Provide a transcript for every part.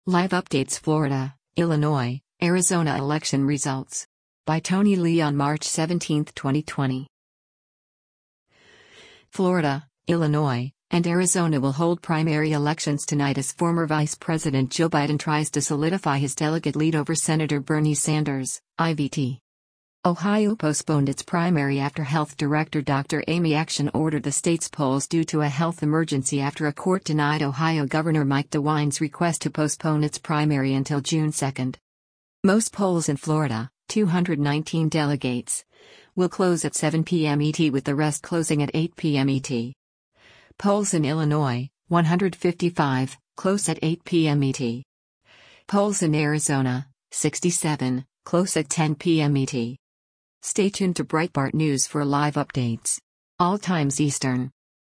Live updates Florida, Illinois, Arizona election results. By Tony Lee on March 17, 2020. Florida, Illinois, and Arizona will hold primary elections tonight as former Vice President Joe Biden tries to solidify his delegate lead over Senator Bernie Sanders, IVT. Ohio postponed its primary after Health Director Dr. Amy Action ordered the state's polls due to a health emergency after a court denied Ohio Governor Mike DeWine's request to postpone its primary until June 2. Most polls in Florida, 219 delegates, will close at 7 p.m. ET with the rest closing at 8 p.m. ET. Polls in Illinois, 155, close at 8 p.m. ET. Polls in Arizona, 67, close at 10 p.m. ET. Stay tuned to Breitbart News for live updates. All times Eastern.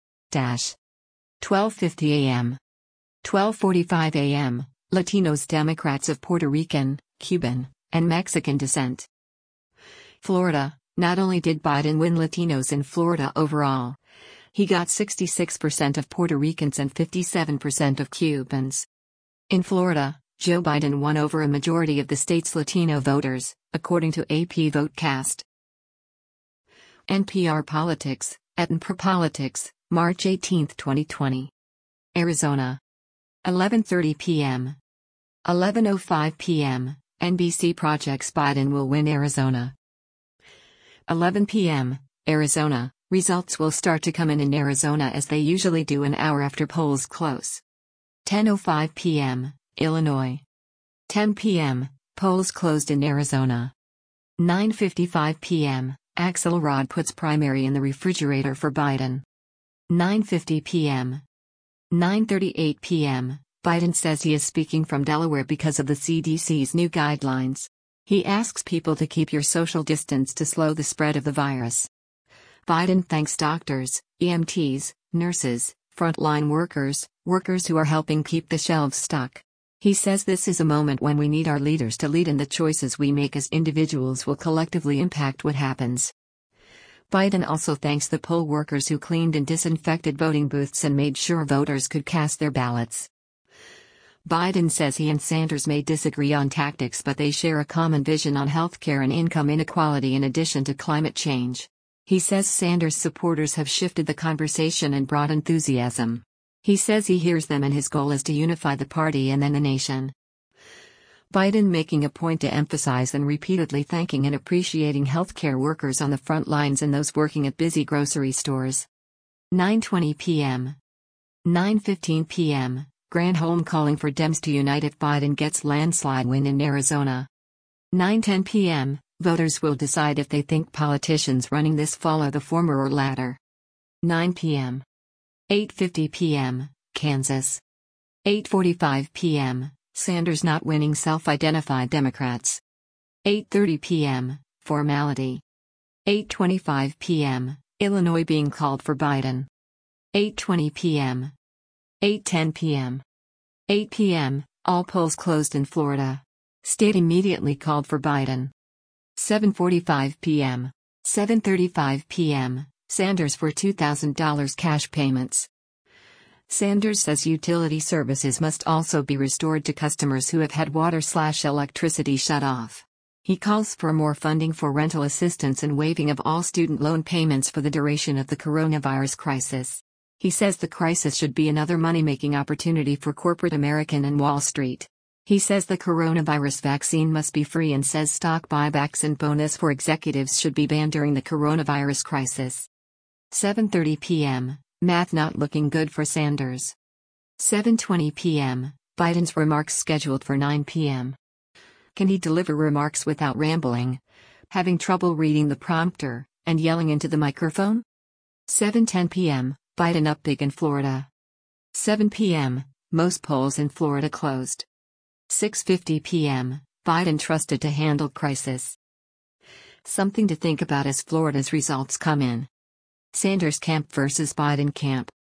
12:50 a.m. 12:45 a.m. Latinos Democrats of Puerto Rican, Cuban, and Mexican descent. Florida. Not only did Biden win Latinos in Florida overall, he got 66% of Puerto Ricans and 57% of Cubans. In Florida, Joe Biden won over a majority of the state's Latino voters, according to AP Votecast. NPR Politics, at NPR Politics, March 18, 2020. Arizona. 11:30 p.m. 11:05 p.m., NBC projects Biden will win Arizona. 11 p.m., Arizona, results will start to come in Arizona as they usually do an hour after polls close. 10:05 p.m., Illinois. 10 p.m., polls closed in Arizona. 9:55 p.m., Axelrod puts primary in the refrigerator for Biden. 9:50 p.m. 9:38 p.m., Biden says he is speaking from Delaware because of the CDC's new guidelines. He asks people to keep your social distance to slow the spread of the virus. Biden thanks doctors, EMTs, nurses, frontline workers who are helping keep the shelves stocked. He says this is a moment when we need our leaders to lead, and the choices we make as individuals will collectively impact what happens. Biden also thanks the poll workers who cleaned and disinfected voting booths and made sure voters could cast their ballots. Biden says he and Sanders may disagree on tactics, but they share a common vision on healthcare and income inequality in addition to climate change. He says Sanders' supporters have shifted the conversation and brought enthusiasm. He says he hears them and his goal is to unify the party and then the nation. Biden making a point to emphasize and repeatedly thanking and appreciating healthcare workers on the front lines and those working at busy grocery stores. 9:20 p.m. 9:15 p.m., Granholm calling for Dems to unite if Biden gets landslide win in Arizona. 9:10 p.m., voters will decide if they think politicians running this fall are the former or latter. 9 p.m. 8:50 p.m., Kansas. 8:45 p.m., Sanders not winning self-identified Democrats. 8:30 p.m., formality. 8:25 p.m., Illinois being called for Biden. 8:20 p.m. 8:10 p.m. 8 p.m., all polls closed in Florida. State immediately called for Biden. 7:45 p.m. 7:35 p.m., Sanders for $2,000 cash payments. Sanders says utility services must also be restored to customers who have had water/electricity shut off. He calls for more funding for rental assistance and waiving of all student loan payments for the duration of the coronavirus crisis. He says the crisis should be another money-making opportunity for corporate America and Wall Street. He says the coronavirus vaccine must be free and says stock buybacks and bonus for executives should be banned during the coronavirus crisis. 7:30 p.m., math not looking good for Sanders. 7:20 p.m., Biden's remarks scheduled for 9 p.m. Can he deliver remarks without rambling, having trouble reading the prompter, and yelling into the microphone? 7:10 p.m., Biden up big in Florida. 7 p.m., most polls in Florida closed. 6:50 p.m., Biden trusted to handle crisis. Something to think about as Florida's results come in. Sanders camp versus Biden camp.